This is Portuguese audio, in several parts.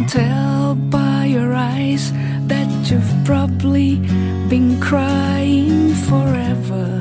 tell by your eyes that you've probably been crying forever.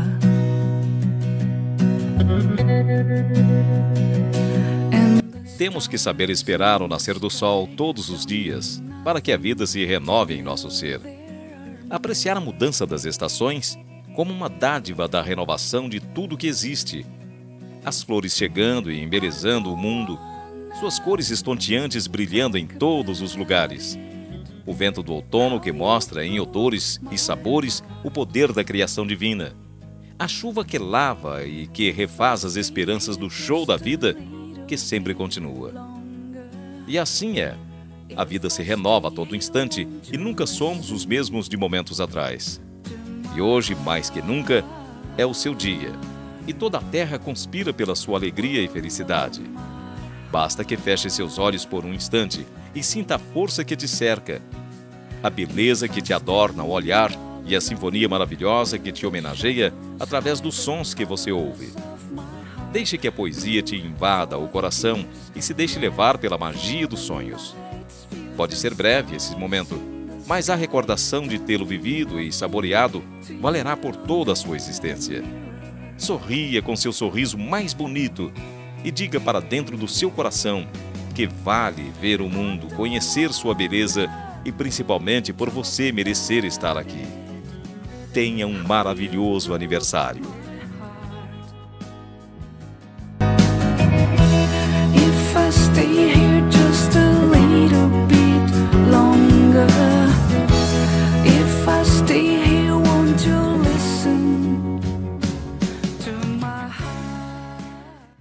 Temos que saber esperar o nascer do sol todos os dias, para que a vida se renove em nosso ser. Apreciar a mudança das estações como uma dádiva da renovação de tudo que existe. As flores chegando e embelezando o mundo, suas cores estonteantes brilhando em todos os lugares. O vento do outono que mostra em odores e sabores o poder da criação divina. A chuva que lava e que refaz as esperanças do show da vida, que sempre continua. E assim é. A vida se renova a todo instante e nunca somos os mesmos de momentos atrás. E hoje, mais que nunca, é o seu dia. E toda a terra conspira pela sua alegria e felicidade. Basta que feche seus olhos por um instante e sinta a força que te cerca, a beleza que te adorna ao olhar e a sinfonia maravilhosa que te homenageia através dos sons que você ouve. Deixe que a poesia te invada o coração e se deixe levar pela magia dos sonhos. Pode ser breve esse momento, mas a recordação de tê-lo vivido e saboreado valerá por toda a sua existência. Sorria com seu sorriso mais bonito e diga para dentro do seu coração que vale ver o mundo, conhecer sua beleza e principalmente por você merecer estar aqui. Tenha um maravilhoso aniversário.